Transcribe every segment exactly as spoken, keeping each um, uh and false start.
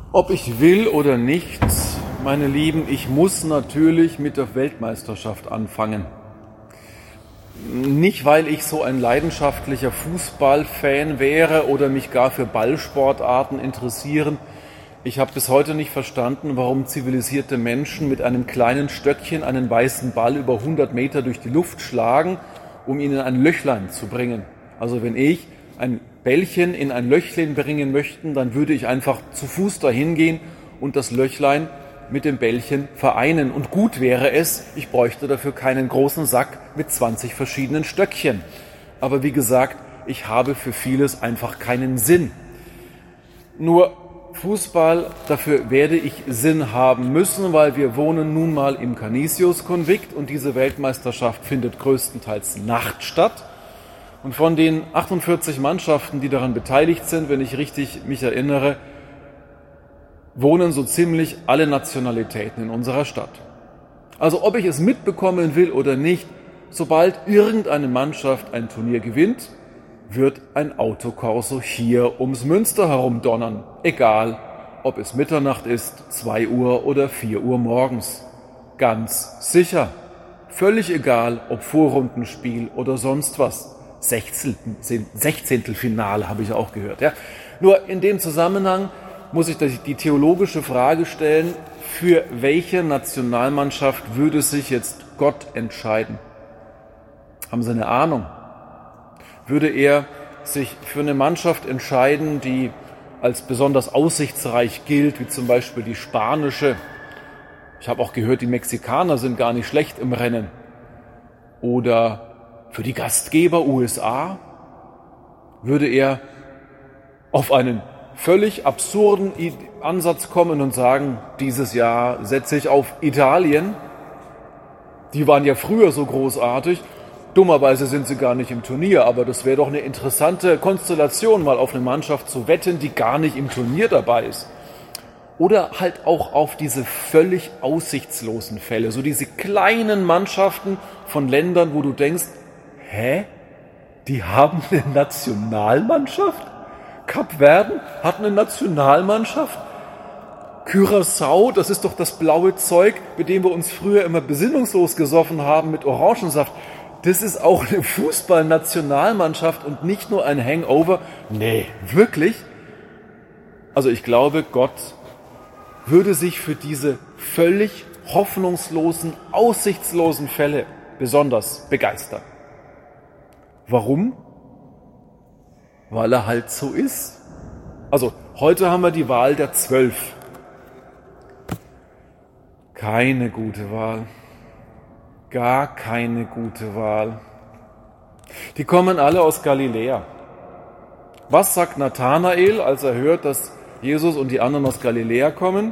Ob ich will oder nicht, meine Lieben, ich muss natürlich mit der Weltmeisterschaft anfangen. Nicht, weil ich so ein leidenschaftlicher Fußballfan wäre oder mich gar für Ballsportarten interessieren. Ich habe bis heute nicht verstanden, warum zivilisierte Menschen mit einem kleinen Stöckchen einen weißen Ball über hundert Meter durch die Luft schlagen, um ihn in ein Löchlein zu bringen. Also wenn ich ein Bällchen in ein Löchlein bringen möchte, dann würde ich einfach zu Fuß dahin gehen und das Löchlein mit dem Bällchen vereinen. Und gut wäre es, ich bräuchte dafür keinen großen Sack mit zwanzig verschiedenen Stöckchen. Aber wie gesagt, ich habe für vieles einfach keinen Sinn. Nur Fußball, dafür werde ich Sinn haben müssen, weil wir wohnen nun mal im Canisius-Konvikt und diese Weltmeisterschaft findet größtenteils nachts statt. Und von den achtundvierzig Mannschaften, die daran beteiligt sind, wenn ich richtig mich erinnere, wohnen so ziemlich alle Nationalitäten in unserer Stadt. Also ob ich es mitbekommen will oder nicht, sobald irgendeine Mannschaft ein Turnier gewinnt, wird ein Autokorso hier ums Münster herumdonnern. Egal, ob es Mitternacht ist, zwei Uhr oder vier Uhr morgens. Ganz sicher. Völlig egal, ob Vorrundenspiel oder sonst was. Sechzehntelfinale habe ich auch gehört. Ja. Nur in dem Zusammenhang muss ich die theologische Frage stellen, für welche Nationalmannschaft würde sich jetzt Gott entscheiden? Haben Sie eine Ahnung? Würde er sich für eine Mannschaft entscheiden, die als besonders aussichtsreich gilt, wie zum Beispiel die spanische? Ich habe auch gehört, die Mexikaner sind gar nicht schlecht im Rennen. Oder für die Gastgeber U S A? Würde er auf einen völlig absurden Ansatz kommen und sagen, dieses Jahr setze ich auf Italien? Die waren ja früher so großartig. Dummerweise sind sie gar nicht im Turnier, aber das wäre doch eine interessante Konstellation, mal auf eine Mannschaft zu wetten, die gar nicht im Turnier dabei ist. Oder halt auch auf diese völlig aussichtslosen Fälle, so diese kleinen Mannschaften von Ländern, wo du denkst, hä? Die haben eine Nationalmannschaft? Kapverden hat eine Nationalmannschaft? Curaçao, das ist doch das blaue Zeug, mit dem wir uns früher immer besinnungslos gesoffen haben mit Orangensaft. Das ist auch eine Fußballnationalmannschaft und nicht nur ein Hangover. Nee, wirklich? Also ich glaube, Gott würde sich für diese völlig hoffnungslosen, aussichtslosen Fälle besonders begeistern. Warum? Weil er halt so ist. Also heute haben wir die Wahl der Zwölf. Keine gute Wahl. Gar keine gute Wahl. Die kommen alle aus Galiläa. Was sagt Nathanael, als er hört, dass Jesus und die anderen aus Galiläa kommen?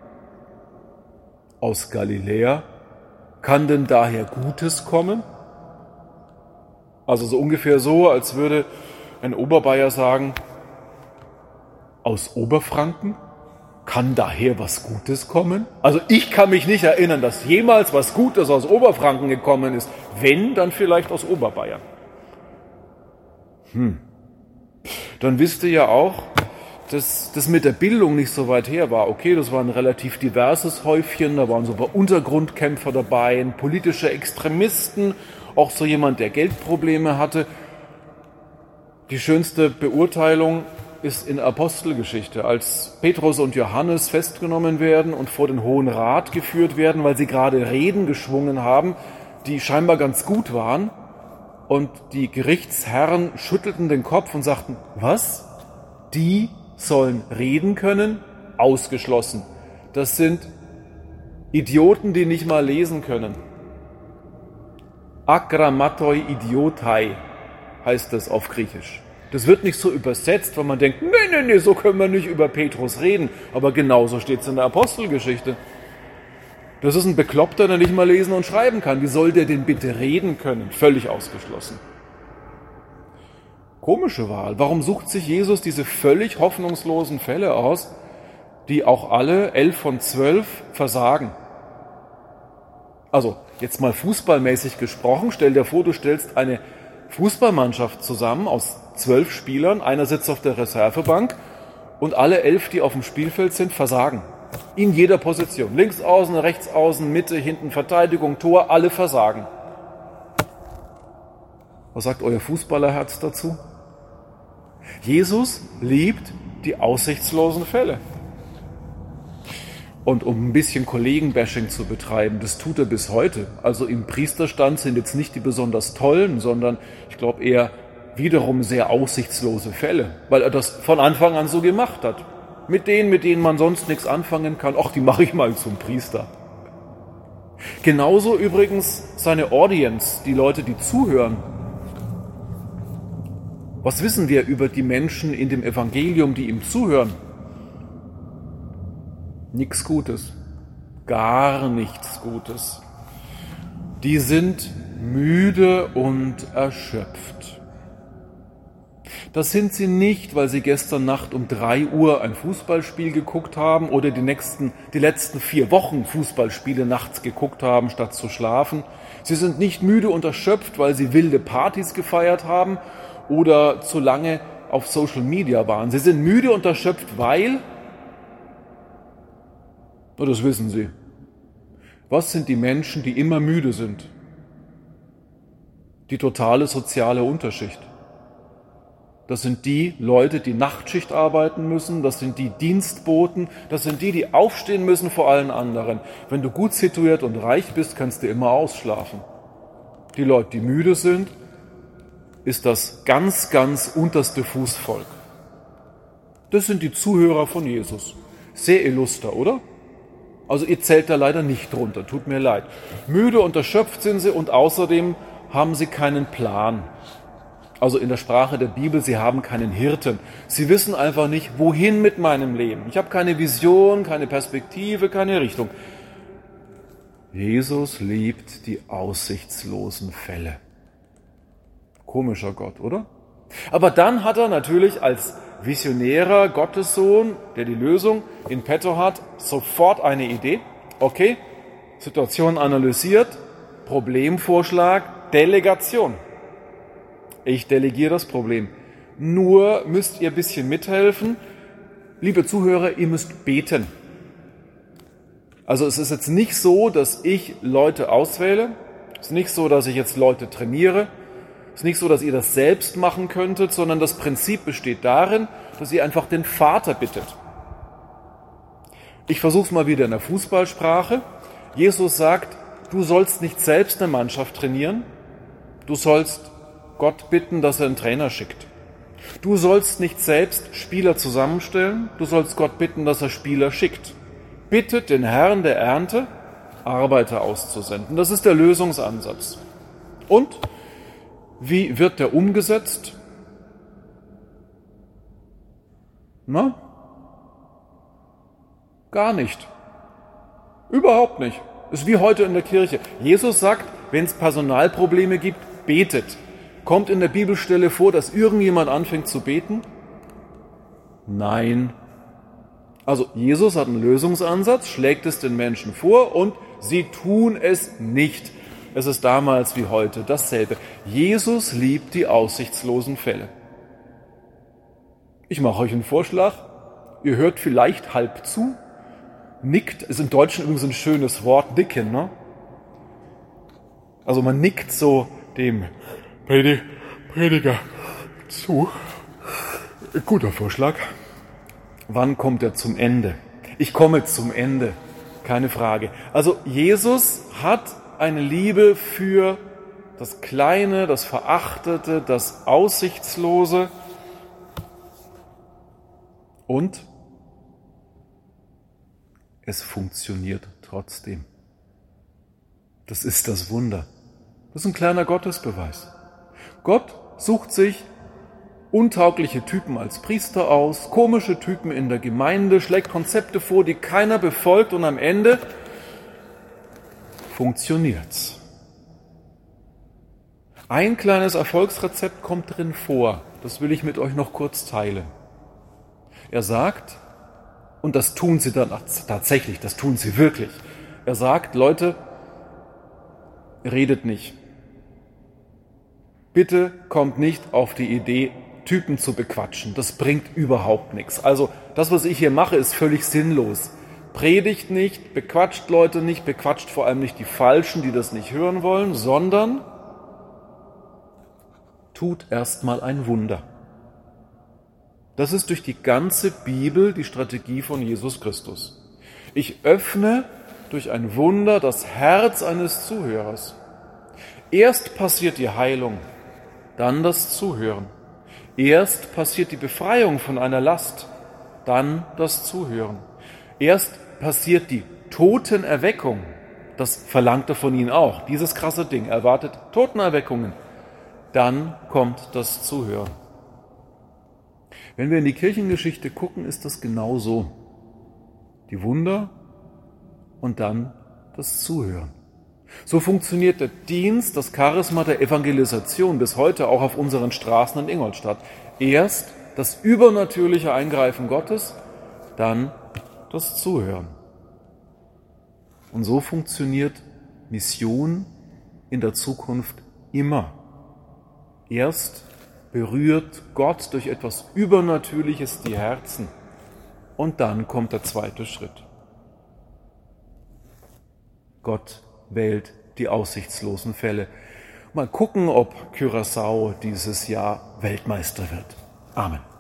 Aus Galiläa? Kann denn daher Gutes kommen? Also so ungefähr so, als würde ein Oberbayer sagen, aus Oberfranken? Kann daher was Gutes kommen? Also ich kann mich nicht erinnern, dass jemals was Gutes aus Oberfranken gekommen ist. Wenn, dann vielleicht aus Oberbayern. Hm. Dann wisst ihr ja auch, dass das mit der Bildung nicht so weit her war. Okay, das war ein relativ diverses Häufchen, da waren so ein paar Untergrundkämpfer dabei, politische Extremisten, auch so jemand, der Geldprobleme hatte. Die schönste Beurteilung ist in der Apostelgeschichte, als Petrus und Johannes festgenommen werden und vor den Hohen Rat geführt werden, weil sie gerade Reden geschwungen haben, die scheinbar ganz gut waren. Und die Gerichtsherren schüttelten den Kopf und sagten, was? Die sollen reden können? Ausgeschlossen. Das sind Idioten, die nicht mal lesen können. Akramatoi idiotai heißt das auf Griechisch. Das wird nicht so übersetzt, weil man denkt, nee, nee, nee, so können wir nicht über Petrus reden. Aber genauso steht es in der Apostelgeschichte. Das ist ein Bekloppter, der nicht mal lesen und schreiben kann. Wie soll der denn bitte reden können? Völlig ausgeschlossen. Komische Wahl. Warum sucht sich Jesus diese völlig hoffnungslosen Fälle aus, die auch alle elf von zwölf versagen? Also, jetzt mal fußballmäßig gesprochen, stell dir vor, du stellst eine Fußballmannschaft zusammen aus zwölf Spielern, einer sitzt auf der Reservebank und alle elf, die auf dem Spielfeld sind, versagen. In jeder Position. Links außen, rechts außen, Mitte, hinten Verteidigung, Tor, alle versagen. Was sagt euer Fußballerherz dazu? Jesus liebt die aussichtslosen Fälle. Und um ein bisschen Kollegenbashing zu betreiben, das tut er bis heute. Also im Priesterstand sind jetzt nicht die besonders tollen, sondern ich glaube eher wiederum sehr aussichtslose Fälle, weil er das von Anfang an so gemacht hat. Mit denen, mit denen man sonst nichts anfangen kann, ach, die mache ich mal zum Priester. Genauso übrigens seine Audience, die Leute, die zuhören. Was wissen wir über die Menschen in dem Evangelium, die ihm zuhören? Nichts Gutes. Gar nichts Gutes. Die sind müde und erschöpft. Das sind sie nicht, weil sie gestern Nacht um drei Uhr ein Fußballspiel geguckt haben oder die nächsten, die letzten vier Wochen Fußballspiele nachts geguckt haben, statt zu schlafen. Sie sind nicht müde und erschöpft, weil sie wilde Partys gefeiert haben oder zu lange auf Social Media waren. Sie sind müde und erschöpft, weil, oh, das wissen Sie, was sind die Menschen, die immer müde sind? Die totale soziale Unterschicht. Das sind die Leute, die Nachtschicht arbeiten müssen, das sind die Dienstboten, das sind die, die aufstehen müssen vor allen anderen. Wenn du gut situiert und reich bist, kannst du immer ausschlafen. Die Leute, die müde sind, ist das ganz, ganz unterste Fußvolk. Das sind die Zuhörer von Jesus. Sehr illuster, oder? Also ihr zählt da leider nicht drunter, tut mir leid. Müde und erschöpft sind sie und außerdem haben sie keinen Plan. Also in der Sprache der Bibel, sie haben keinen Hirten. Sie wissen einfach nicht, wohin mit meinem Leben. Ich habe keine Vision, keine Perspektive, keine Richtung. Jesus liebt die aussichtslosen Fälle. Komischer Gott, oder? Aber dann hat er natürlich als visionärer Gottessohn, der die Lösung in petto hat, sofort eine Idee. Okay, Situation analysiert, Problemvorschlag, Delegation. Ich delegiere das Problem. Nur müsst ihr ein bisschen mithelfen. Liebe Zuhörer, ihr müsst beten. Also es ist jetzt nicht so, dass ich Leute auswähle. Es ist nicht so, dass ich jetzt Leute trainiere. Es ist nicht so, dass ihr das selbst machen könntet, sondern das Prinzip besteht darin, dass ihr einfach den Vater bittet. Ich versuche es mal wieder in der Fußballsprache. Jesus sagt, du sollst nicht selbst eine Mannschaft trainieren. Du sollst Gott bitten, dass er einen Trainer schickt. Du sollst nicht selbst Spieler zusammenstellen, du sollst Gott bitten, dass er Spieler schickt. Bittet den Herrn der Ernte, Arbeiter auszusenden. Das ist der Lösungsansatz. Und wie wird der umgesetzt? Na? Gar nicht. Überhaupt nicht. Ist wie heute in der Kirche. Jesus sagt, wenn es Personalprobleme gibt, betet. Kommt in der Bibelstelle vor, dass irgendjemand anfängt zu beten? Nein. Also Jesus hat einen Lösungsansatz, schlägt es den Menschen vor und sie tun es nicht. Es ist damals wie heute dasselbe. Jesus liebt die aussichtslosen Fälle. Ich mache euch einen Vorschlag. Ihr hört vielleicht halb zu, nickt. Ist im Deutschen übrigens ein schönes Wort, nicken, ne? Also man nickt so dem Prediger zu. Guter Vorschlag. Wann kommt er zum Ende? Ich komme zum Ende, keine Frage. Also Jesus hat eine Liebe für das Kleine, das Verachtete, das Aussichtslose und es funktioniert trotzdem. Das ist das Wunder. Das ist ein kleiner Gottesbeweis. Gott sucht sich untaugliche Typen als Priester aus, komische Typen in der Gemeinde, schlägt Konzepte vor, die keiner befolgt und am Ende funktioniert's. Ein kleines Erfolgsrezept kommt drin vor, das will ich mit euch noch kurz teilen. Er sagt, und das tun sie dann tatsächlich, das tun sie wirklich, er sagt, Leute, redet nicht. Bitte kommt nicht auf die Idee, Typen zu bequatschen. Das bringt überhaupt nichts. Also das, was ich hier mache, ist völlig sinnlos. Predigt nicht, bequatscht Leute nicht, bequatscht vor allem nicht die Falschen, die das nicht hören wollen, sondern tut erstmal ein Wunder. Das ist durch die ganze Bibel die Strategie von Jesus Christus. Ich öffne durch ein Wunder das Herz eines Zuhörers. Erst passiert die Heilung, dann das Zuhören. Erst passiert die Befreiung von einer Last, dann das Zuhören. Erst passiert die Totenerweckung, das verlangt er von ihnen auch, dieses krasse Ding, er erwartet Totenerweckungen. Dann kommt das Zuhören. Wenn wir in die Kirchengeschichte gucken, ist das genau so. Die Wunder und dann das Zuhören. So funktioniert der Dienst, das Charisma der Evangelisation bis heute auch auf unseren Straßen in Ingolstadt. Erst das übernatürliche Eingreifen Gottes, dann das Zuhören. Und so funktioniert Mission in der Zukunft immer. Erst berührt Gott durch etwas Übernatürliches die Herzen und dann kommt der zweite Schritt. Gott wählt die aussichtslosen Fälle. Mal gucken, ob Curaçao dieses Jahr Weltmeister wird. Amen.